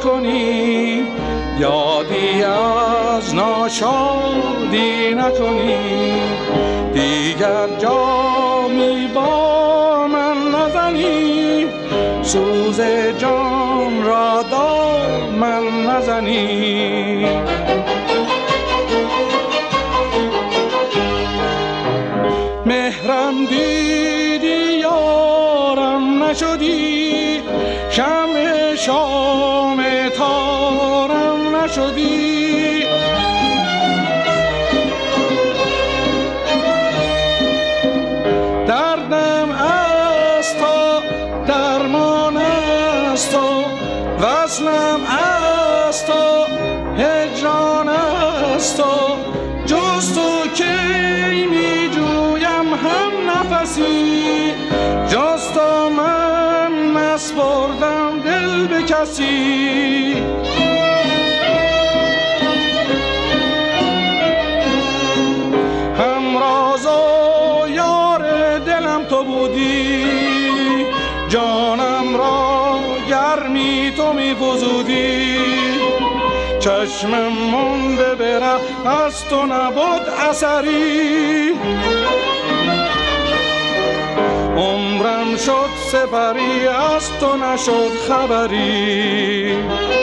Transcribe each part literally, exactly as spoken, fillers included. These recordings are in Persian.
نکنی، یادی از ناشادی نکنی، دیگر جامی با من نزنی، سوز جان را دامن نزنی. مهرم دیدی یارم نشدی، شمع شام تارم نشدی، دردم از تو درمان از تو، وصلم از تو هجران از تو، جز تو کی می جویم هم نفسی، جز تو من نسپردم دل به کسی. همراز و یار دلم تو بودی، جانم را گرمی تو می فزودی، چشمم مونده بره از تو نبود اثری، عمرم شد سپری از تو نشد خبری.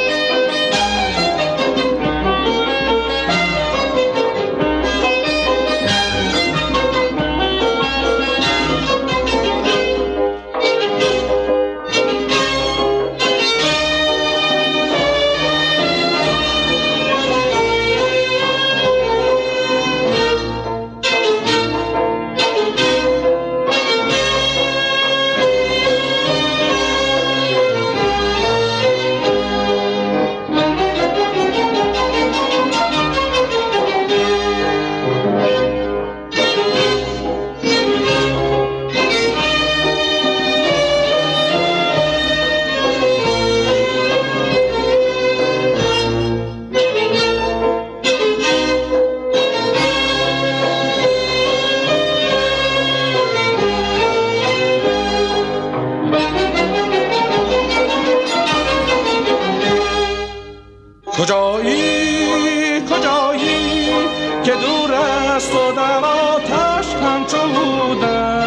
کجایی کجایی که دور است و در آتش همچو بودم،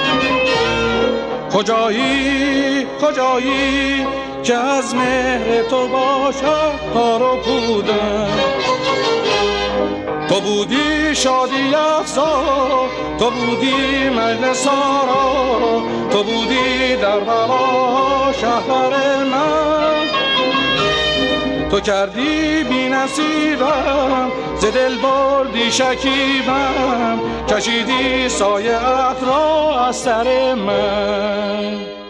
کجایی کجایی که از مهر تو باشد تار و پودم، تو بودی شادی افزا، تو بودی مجلس آرا، تو بودی در بلا شهر من، تو کردی بی نصیبم ز دل بردی شکیبم، کشیدی سایه ات را از سر من.